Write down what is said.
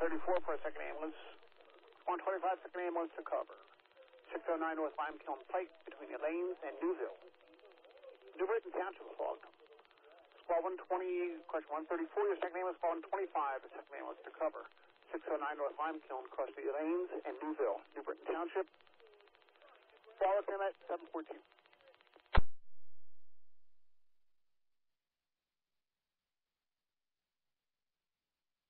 34 for a second ambulance. 125 second ambulance to cover. 609 North Lime Kiln Pike between the lanes and Newville. New Britain Township is logged. Squad 120, question 134, your second ambulance. Squad 125, the second ambulance to cover. 609 North Lime Kiln, across the lanes and Newville. New Britain Township. Follow him at 714.